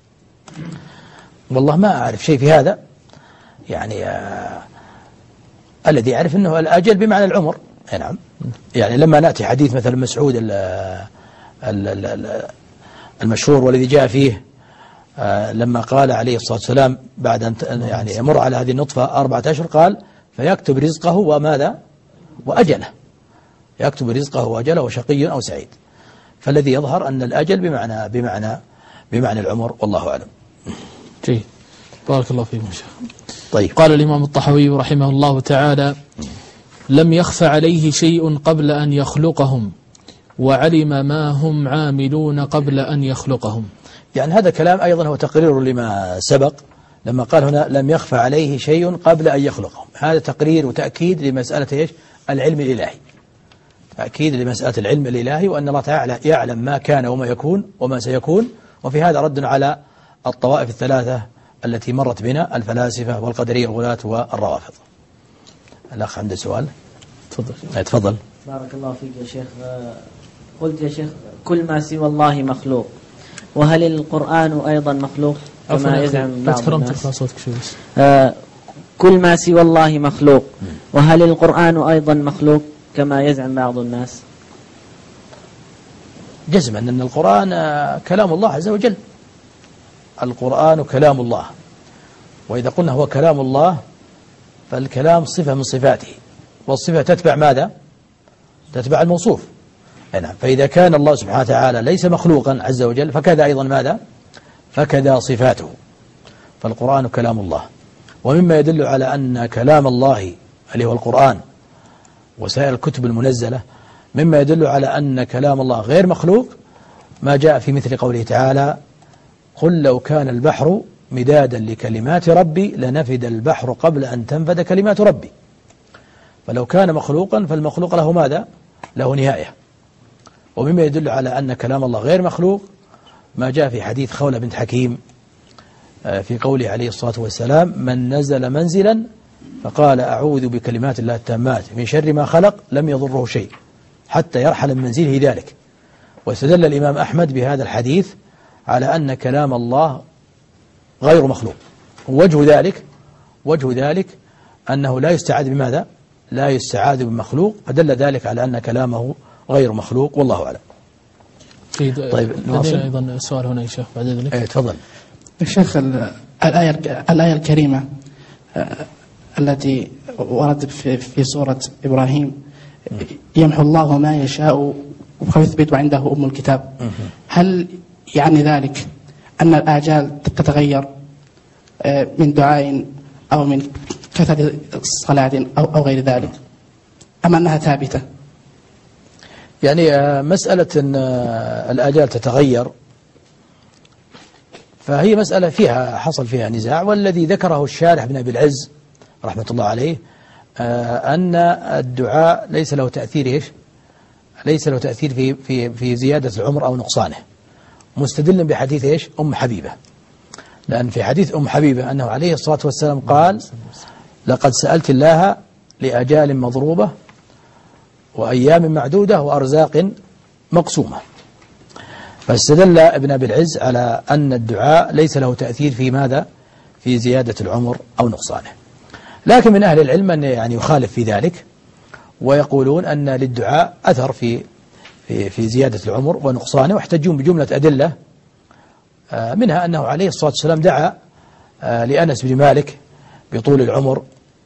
والله ما أعرف شيء في هذا، يعني آه الذي يعرف أنه الأجل بمعنى العمر. نعم. يعني لما نأتي حديث مثلا مسعود ال ال ال المشهور والذي جاء فيه آه لما قال عليه الصلاة والسلام بعد أن يعني يمر على هذه النطفة أربعة أشهر قال فيكتب رزقه وماذا؟ وأجله. يكتب رزقه وأجله وشقي أو سعيد. فالذي يظهر أن الأجل بمعنى بمعنى بمعنى العمر، والله أعلم. جيد، بارك الله فيكم شيخ. طيب. قال الإمام الطحاوي رحمه الله تعالى لم يخف عليه شيء قبل أن يخلقهم وعلم ما هم عاملون قبل أن يخلقهم. يعني هذا كلام أيضا هو تقرير لما سبق لما قال هنا لم يخف عليه شيء قبل أن يخلقهم. هذا تقرير وتأكيد لمسألة إيش؟ العلم الإلهي. تأكيد لمسألة العلم الإلهي، وأن الله تعالى يعلم ما كان وما يكون وما سيكون. وفي هذا رد على الطوائف الثلاثة التي مرت بنا، الفلاسفة والقدرية الغلاة والروافض. الأخ عنده سؤال. تفضل. تفضل. بارك الله فيك يا شيخ. قلت يا شيخ كل ما سوى الله مخلوق، وهل القرآن أيضا مخلوق كما يزعم بعض الناس؟ آه كل ما سوى الله مخلوق، وهل القرآن أيضا مخلوق كما يزعم بعض الناس؟ جزما أن القرآن كلام الله عز وجل. القرآن كلام الله، وإذا قلنا هو كلام الله فالكلام صفة من صفاته، والصفة تتبع ماذا؟ تتبع الموصوف. نعم. فإذا كان الله سبحانه وتعالى ليس مخلوقا عز وجل فكذا أيضا ماذا؟ فكذا صفاته. فالقرآن كلام الله. ومما يدل على أن كلام الله اللي هو القرآن وسائر الكتب المنزلة، مما يدل على أن كلام الله غير مخلوق ما جاء في مثل قوله تعالى قل لو كان البحر مدادا لكلمات ربي لنفد البحر قبل أن تنفد كلمات ربي. فلو كان مخلوقا فالمخلوق له ماذا؟ له نهاية. ومما يدل على أن كلام الله غير مخلوق ما جاء في حديث خولة بنت حكيم في قوله عليه الصلاة والسلام: من نزل منزلا فقال أعوذ بكلمات الله التامات من شر ما خلق لم يضره شيء حتى يرحل من منزله ذلك. واستدل الإمام أحمد بهذا الحديث على أن كلام الله غير مخلوق. وجه ذلك وجه ذلك أنه لا يستعاذ بماذا؟ لا يستعاذ بمخلوق، فدل ذلك على أن كلامه غير مخلوق، والله أعلم. طيب لدينا أيضا سؤال هنا يا شيخ بعد ذلك. ايه تفضل. الشيخ الآية الآية الكريمة التي ورد في في سورة إبراهيم: يمحو الله ما يشاء ويثبت عنده أم الكتاب، هل يعني ذلك أن الآجال تتغير من دعاء أو من كثرة صلاة أو أو غير ذلك، أم أنها ثابتة؟ يعني مسألة أن الآجال تتغير فهي مسألة فيها حصل فيها نزاع، والذي ذكره الشارح بن أبي العز رحمة الله عليه أن الدعاء ليس له تأثير إيش؟ ليس له تأثير في في في زيادة العمر أو نقصانه، مستدلا بحديث إيش؟ أم حبيبة. لأن في حديث أم حبيبة أنه عليه الصلاة والسلام قال: لقد سألت الله لأجال مضروبة وأيام معدودة وأرزاق مقسومة. فاستدل ابن أبي العز على أن الدعاء ليس له تأثير في ماذا؟ في زيادة العمر أو نقصانه. لكن من أهل العلم أن يعني يخالف في ذلك، ويقولون أن للدعاء أثر في في في زيادة العمر ونقصانه، واحتجون بجملة أدلة منها أنه عليه الصلاة والسلام دعا لأنس بن مالك بطول العمر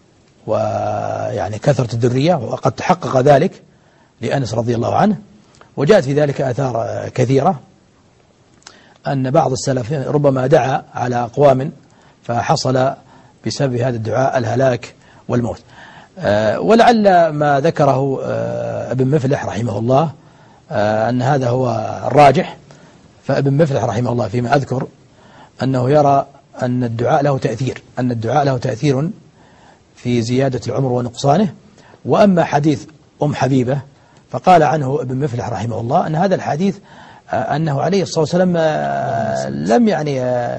ويعني كثرة الذرية، وقد تحقق ذلك لأنس رضي الله عنه. وجاءت في ذلك آثار كثيرة أن بعض السلف ربما دعا على أقوام فحصل بسبب هذا الدعاء الهلاك والموت. ولعل ما ذكره ابن مفلح رحمه الله أن هذا هو الراجح. فابن مفلح رحمه الله فيما أذكر أنه يرى أن الدعاء له تأثير أن الدعاء له تأثير في زيادة العمر ونقصانه. وأما حديث أم حبيبة فقال عنه ابن مفلح رحمه الله أن هذا الحديث أنه عليه الصلاة والسلام لم يعني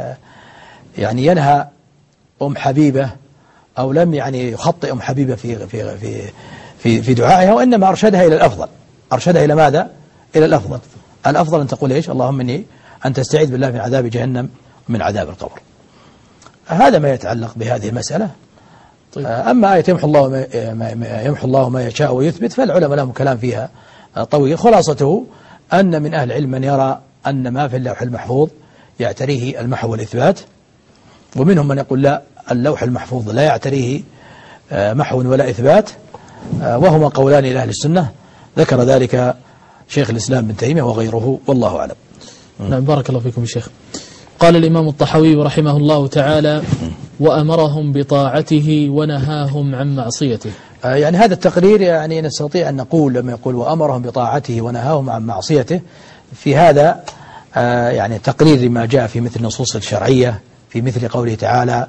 يعني ينهى أم حبيبة أو لم يعني يخطئ أم حبيبة في في في في, في دعائها، وإنما أرشدها إلى الأفضل. أرشدها إلى ماذا؟ إلى الأفضل. الأفضل أن تقول إيش؟ اللهم إني أن تستعيذ بالله من عذاب جهنم ومن عذاب القبر. هذا ما يتعلق بهذه المسألة. طيب. أما آية يمحو الله ما يمحو الله ما يشاء ويثبت فالعلماء لهم كلام فيها طويل. خلاصته أن من أهل العلم من يرى أن ما في اللوح المحفوظ يعتريه المحو والإثبات، ومنهم من يقول لا، اللوح المحفوظ لا يعتريه محو ولا إثبات، وهما قولان لأهل السنة ذكر ذلك شيخ الإسلام بن تيمية وغيره، والله أعلم. نعم بارك الله فيكم الشيخ. قال الإمام الطحاوي رحمه الله تعالى: وأمرهم بطاعته ونهاهم عن معصيته. يعني هذا التقرير يعني نستطيع أن نقول لما يقول وأمرهم بطاعته ونهاهم عن معصيته، في هذا يعني تقرير لما جاء في مثل النصوص الشرعية في مثل قوله تعالى: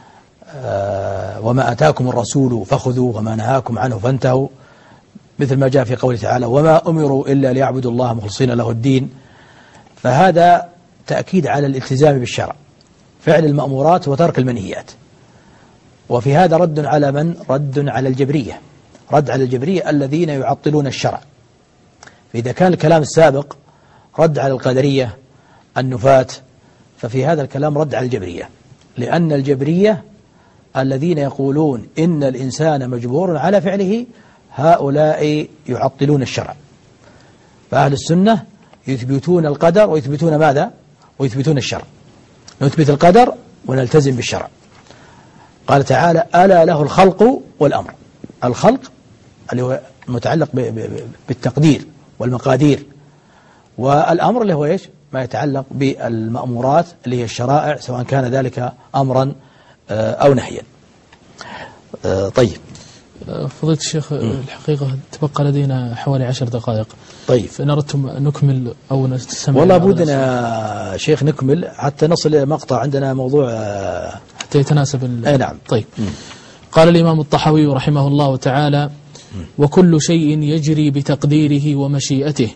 وما أتاكم الرسول فخذوا وما نهاكم عنه فانتهوا، مثل ما جاء في قوله تعالى: وما أمروا إلا ليعبدوا الله مخلصين له الدين. فهذا تأكيد على الالتزام بالشرع، فعل المأمورات وترك المنهيات. وفي هذا رد على من؟ رد على الجبرية، رد على الجبرية الذين يعطلون الشرع. فإذا كان الكلام السابق رد على القدرية النفاة، ففي هذا الكلام رد على الجبرية، لأن الجبرية الذين يقولون إن الإنسان مجبور على فعله هؤلاء يعطلون الشرع. فأهل السنة يثبتون القدر ويثبتون ماذا؟ ويثبتون الشرع. نثبت القدر ونلتزم بالشرع. قال تعالى: ألا له الخلق والأمر. الخلق اللي هو متعلق بالتقدير والمقادير، والأمر اللي هو إيش؟ ما يتعلق بالمأمورات اللي هي الشرائع، سواء كان ذلك أمرا أو نهيا. طيب فضيلة الشيخ، الحقيقة تبقى لدينا حوالي عشر دقائق. طيب فإن أردتم نكمل أو نستمع. والله بودنا شيخ نكمل حتى نصل إلى مقطع عندنا موضوع حتى يتناسب. أي نعم. طيب. م. قال الإمام الطحاوي رحمه الله تعالى: م. وكل شيء يجري بتقديره ومشيئته،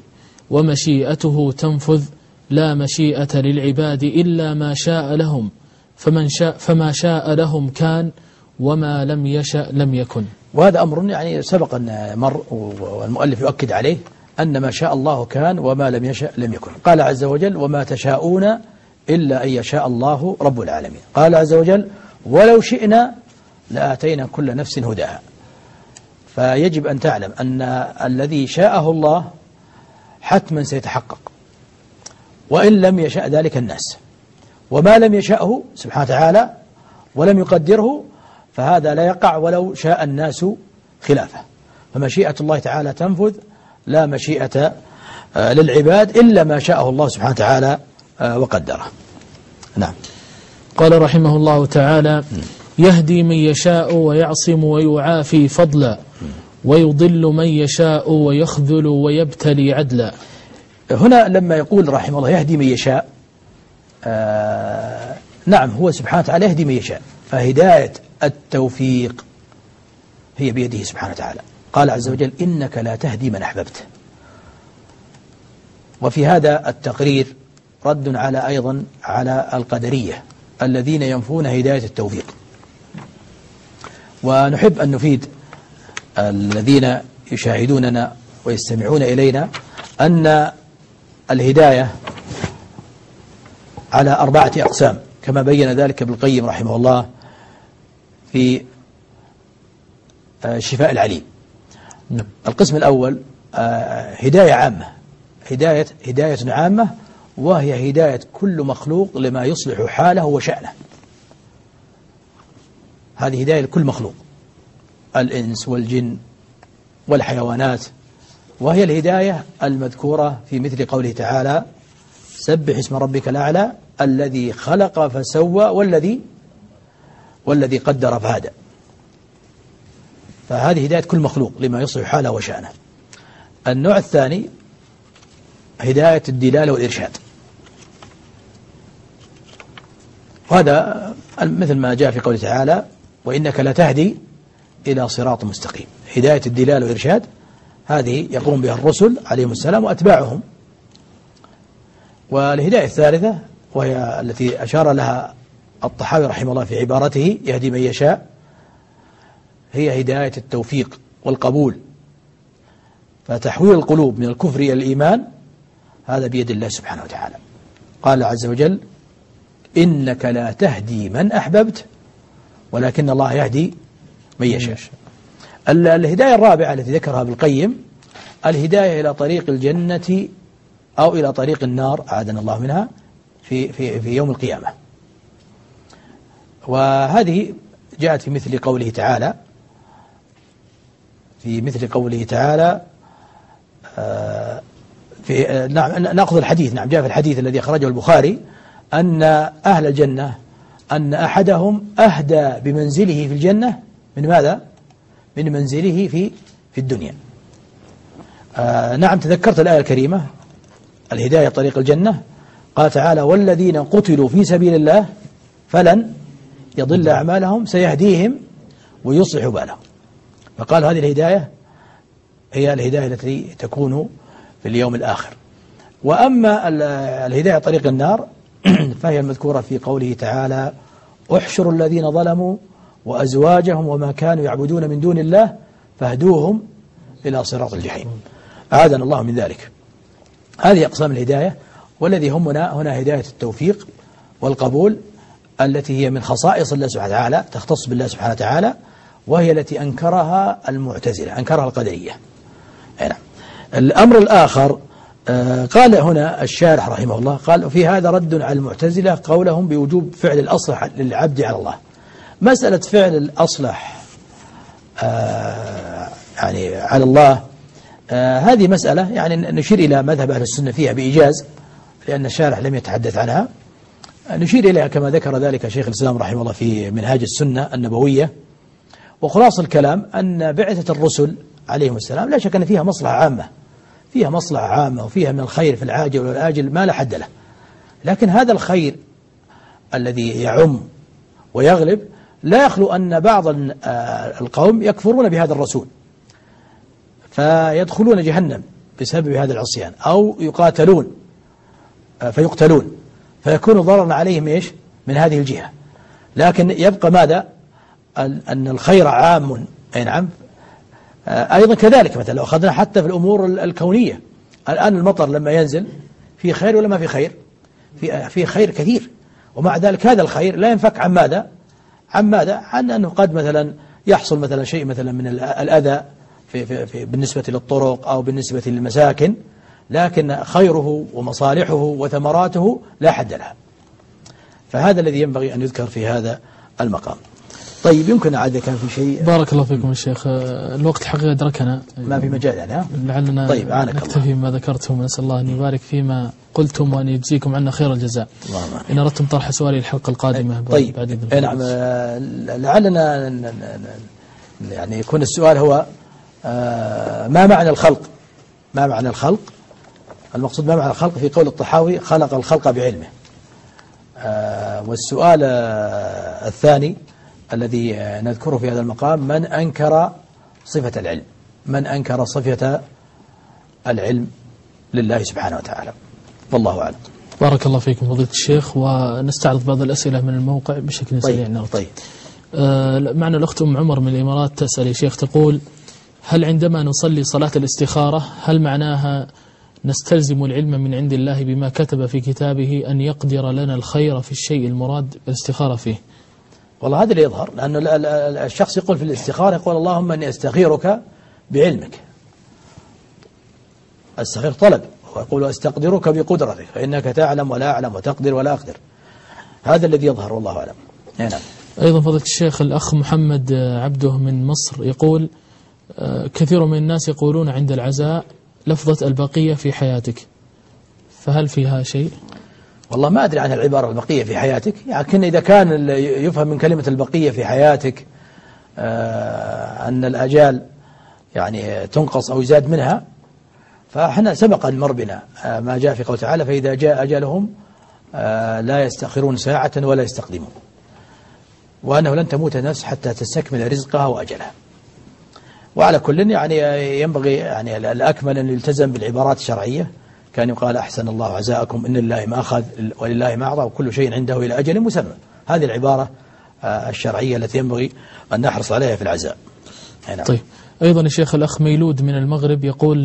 ومشيئته تنفذ لا مشيئة للعباد إلا ما شاء لهم فمن شاء فما شاء لهم كان وما لم يشأ لم يكن. وهذا أمر يعني سبق أن مر والمؤلف يؤكد عليه أن ما شاء الله كان وما لم يشأ لم يكن. قال عز وجل وما تشاءون إلا أن يشاء الله رب العالمين. قال عز وجل ولو شئنا لآتينا كل نفس هداها. فيجب أن تعلم أن الذي شاءه الله حتما سيتحقق وإن لم يشاء ذلك الناس، وما لم يشاءه سبحانه وتعالى ولم يقدره فهذا لا يقع ولو شاء الناس خلافه. فمشيئة الله تعالى تنفذ لا مشيئة للعباد إلا ما شاءه الله سبحانه وتعالى وقدره. نعم. قال رحمه الله تعالى يهدي من يشاء ويعصم ويعافي فضلا ويضل من يشاء ويخذل ويبتلي عدلا. هنا لما يقول رحمه الله يهدي من يشاء، آه نعم هو سبحانه وتعالى يهدي من يشاء، فهداية التوفيق هي بيده سبحانه وتعالى. قال عز وجل إنك لا تهدي من أحببت. وفي هذا التقرير رد على أيضا على القدرية الذين ينفون هداية التوفيق. ونحب أن نفيد الذين يشاهدوننا ويستمعون إلينا أن الهداية على أربعة أقسام كما بين ذلك ابن القيم رحمه الله في شفاء العليم. القسم الأول هداية عامة، هداية هداية عامة وهي هداية كل مخلوق لما يصلح حاله وشأنه. هذه هداية لكل مخلوق، الإنس والجن والحيوانات، وهي الهداية المذكورة في مثل قوله تعالى سبح اسم ربك الأعلى الذي خلق فسوى والذي والذي قدر فهدى. فهذه هداية كل مخلوق لما يصلح حاله وشأنه. النوع الثاني هداية الدلالة والإرشاد، وهذا مثل ما جاء في قوله تعالى وإنك لا تهدي إلى صراط مستقيم. هداية الدلالة والإرشاد هذه يقوم بها الرسل عليهم السلام وأتباعهم. والهداية الثالثة وهي التي أشار لها الطحاوي رحمه الله في عبارته يهدي من يشاء، هي هداية التوفيق والقبول. فتحويل القلوب من الكفر إلى الإيمان هذا بيد الله سبحانه وتعالى. قال عز وجل إنك لا تهدي من أحببت ولكن الله يهدي من يشاء. الهداية الرابعة التي ذكرها ابن القيم الهداية إلى طريق الجنة أو إلى طريق النار أعاذنا الله منها في, في, في يوم القيامة. وهذه جاءت في مثل قوله تعالى في مثل قوله تعالى في نأخذ الحديث. نعم جاء في الحديث الذي أخرجه البخاري أن أهل الجنة أن أحدهم أهدى بمنزله في الجنة من ماذا؟ من منزله في في الدنيا. آه نعم تذكرت الآية الكريمة الهداية طريق الجنة. قال تعالى والذين قتلوا في سبيل الله فلن يضل أعمالهم سيهديهم ويصلح بالهم. فقال هذه الهداية هي الهداية التي تكون في اليوم الآخر. وأما الهداية طريق النار فهي المذكورة في قوله تعالى احشروا الذين ظلموا وأزواجهم وما كانوا يعبدون من دون الله فاهدوهم إلى صراط الجحيم. أعاذنا الله من ذلك. هذه أقسام الهداية، والذي همنا هنا هداية التوفيق والقبول التي هي من خصائص الله سبحانه وتعالى تختص بالله سبحانه وتعالى، وهي التي أنكرها المعتزلة أنكرها القدرية. نعم. الأمر الآخر آه قال هنا الشارح رحمه الله قال في هذا رد على المعتزلة قولهم بوجوب فعل الأصلح للعبد على الله. مسألة فعل الأصلح آه يعني على الله آه هذه مسألة يعني نشير إلى مذهب أهل السنة فيها بإيجاز لأن الشارح لم يتحدث عنها. نشير إليها كما ذكر ذلك شيخ الإسلام رحمه الله في منهاج السنة النبوية. وخلاص الكلام أن بعثة الرسل عليهم السلام لا شك أن فيها مصلحة عامة، فيها مصلحة عامة وفيها من الخير في العاجل والآجل ما لا حد له. لكن هذا الخير الذي يعم ويغلب لا يخلو أن بعض القوم يكفرون بهذا الرسول فيدخلون جهنم بسبب هذا العصيان، أو يقاتلون فيقتلون، فيكون ضررا عليهم إيش من هذه الجهة. لكن يبقى ماذا؟ أن الخير عام. أي نعم. أيضا كذلك مثلا لو أخذنا حتى في الأمور الكونية، الآن المطر لما ينزل في خير ولا ما في خير؟ في في خير كثير، ومع ذلك هذا الخير لا ينفك عن ماذا؟ عن ماذا؟ عن أنه قد مثلا يحصل مثلا شيء مثلا من الأذى في في في بالنسبة للطرق أو بالنسبة للمساكن، لكن خيره ومصالحه وثمراته لا حد لها. فهذا الذي ينبغي أن يذكر في هذا المقام. طيب يمكن عاد كان في شيء. بارك الله فيكم الشيخ، الوقت حقيقة أدركنا، ما في مجال يعني. لعلنا طيب نكتفي بما ذكرتم، ونسأل الله أن يبارك فيما قلتم وأن يجزيكم عنا خير الجزاء. إن أردتم طرح سؤالي الحلقة القادمة. طيب نعم، لعلنا يعني يكون السؤال هو ما معنى الخلق؟ ما معنى الخلق؟ المقصود ما معنى الخلق في قول الطحاوي خلق الخلق بعلمه. والسؤال الثاني الذي نذكره في هذا المقام: من أنكر صفة العلم؟ من أنكر صفة العلم لله سبحانه وتعالى؟ والله أعلم. بارك الله فيكم فضيلة الشيخ، ونستعرض بعض الأسئلة من الموقع بشكل سريع. طيب, طيب. آه معنا الأخت أم عمر من الإمارات تسأل يا شيخ، تقول: هل عندما نصلي صلاة الاستخارة هل معناها نستلزم العلم من عند الله بما كتب في كتابه أن يقدر لنا الخير في الشيء المراد بالاستخارة فيه؟ والله هذا اللي يظهر، لأن الشخص يقول في الاستخارة يقول: اللهم أني أستخيرك بعلمك. استخير طلب، ويقول: أستقدرك بقدرتك فإنك تعلم ولا أعلم وتقدر ولا أقدر. هذا الذي يظهر والله أعلم. نعم. أيضا فضيلة الشيخ الأخ محمد عبده من مصر يقول: كثير من الناس يقولون عند العزاء لفظة البقية في حياتك، فهل فيها شيء؟ والله ما أدري عن العبارة البقية في حياتك، لكن إذا كان يفهم من كلمة البقية في حياتك أن الأجال يعني تنقص أو يزاد منها، فإحنا سبق أن مر بنا ما جاء في قول تعالى: فإذا جاء أجلهم لا يستأخرون ساعة ولا يستقدمون، وأنه لن تموت نفس حتى تستكمل رزقها وأجلها. وعلى كل يعني ينبغي يعني الأكمل أن يلتزم بالعبارات الشرعية، كان يقال: أحسن الله عزاءكم، إن لله ما أخذ ولله ما أعطى وكل شيء عنده إلى أجل مسمى. هذه العبارة الشرعية التي ينبغي أن نحرص عليها في العزاء. هنا. طيب أيضا الشيخ الأخ ميلود من المغرب يقول: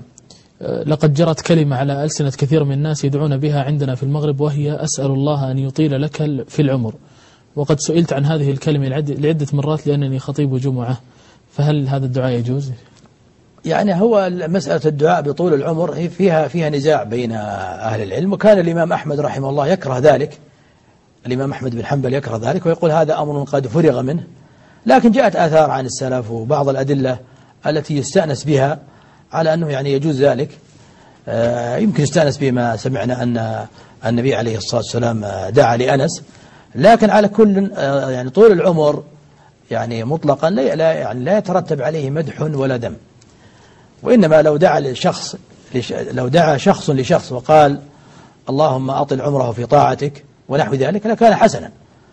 لقد جرت كلمة على ألسنة كثير من الناس يدعون بها عندنا في المغرب، وهي: أسأل الله أن يطيل لك في العمر. وقد سئلت عن هذه الكلمة لعدة مرات لأنني خطيب جمعة، فهل هذا الدعاء يجوز؟ يعني هو مسألة الدعاء بطول العمر هي فيها فيها نزاع بين أهل العلم، وكان الإمام أحمد رحمه الله يكره ذلك. الإمام أحمد بن حنبل يكره ذلك ويقول: هذا أمر قد فرغ منه. لكن جاءت آثار عن السلف وبعض الأدلة التي يستأنس بها على أنه يعني يجوز ذلك. يمكن يستأنس بما سمعنا أن النبي عليه الصلاة والسلام دعا لأنس، لكن على كل يعني طول العمر يعني مطلقا لا يعني لا يترتب عليه مدح ولا ذم، وإنما لو دعا لشخص لو دعا شخص لشخص وقال: اللهم أطل عمره في طاعتك ونحو ذلك لكان حسنا.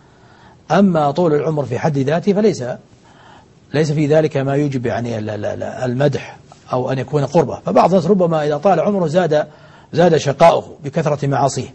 أما طول العمر في حد ذاته فليس ليس في ذلك ما يوجب يعني المدح أو أن يكون قربة. فبعض الناس ربما إذا طال عمره زاد زاد شقاؤه بكثرة معاصيه،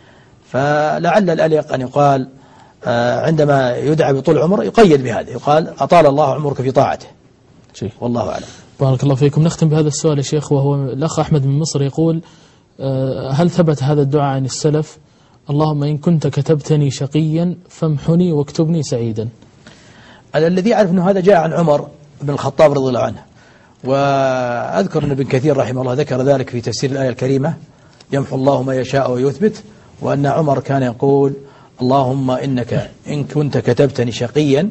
فلعل الأليق أن يقال عندما يدعى بطول عمر يقيد بهذا، يقال: أطال الله عمرك في طاعته. شيء. والله أعلم. بارك الله فيكم. نختم بهذا السؤال يا شيخ، وهو الأخ أحمد من مصر يقول: هل ثبت هذا الدعاء عن السلف: اللهم إن كنت كتبتني شقيا فامحني واكتبني سعيدا؟ الذي يعرف أنه هذا جاء عن عمر بن الخطاب رضي الله عنه، وأذكر أن ابن كثير رحمه الله ذكر ذلك في تفسير الآية الكريمة: يمحو الله ما يشاء ويثبت، وأن عمر كان يقول: اللهم إنك إن كنت كتبتني شقيا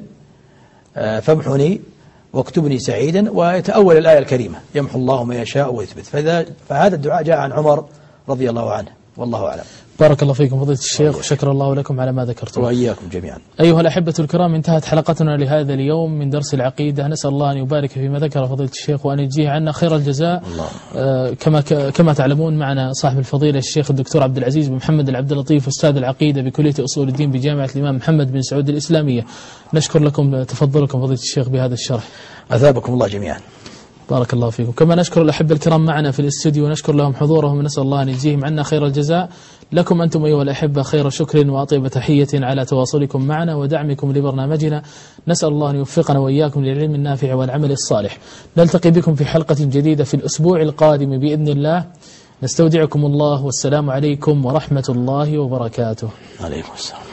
فامحني واكتبني سعيدا، ويتأول الآية الكريمة: يمحو الله ما يشاء ويثبت. فإذا فهذا الدعاء جاء عن عمر رضي الله عنه، والله أعلم. بارك الله فيكم فضيلة الشيخ، وشكر الله لكم على ما ذكرتم. وإياكم جميعا. أيها الأحبة الكرام، انتهت حلقتنا لهذا اليوم من درس العقيدة. نسأل الله أن يبارك فيما ذكر فضيلة الشيخ وأن يجزيه عنا خير الجزاء. آه كما كما تعلمون معنا صاحب الفضيلة الشيخ الدكتور عبد العزيز بن محمد العبد اللطيف، أستاذ العقيدة بكلية أصول الدين بجامعة الإمام محمد بن سعود الإسلامية. نشكر لكم تفضلكم فضيلة الشيخ بهذا الشرح. أثابكم الله جميعا. بارك الله فيكم. كما نشكر الأحبة الكرام معنا في الاستوديو ونشكر لهم حضورهم ونسأل الله أن يجزيهم عنا خير الجزاء. لكم أنتم أيها الأحبة خير شكر وأطيب تحية على تواصلكم معنا ودعمكم لبرنامجنا. نسأل الله أن يوفقنا وإياكم للعلم النافع والعمل الصالح. نلتقي بكم في حلقة جديدة في الأسبوع القادم بإذن الله. نستودعكم الله والسلام عليكم ورحمة الله وبركاته. عليكم السلام.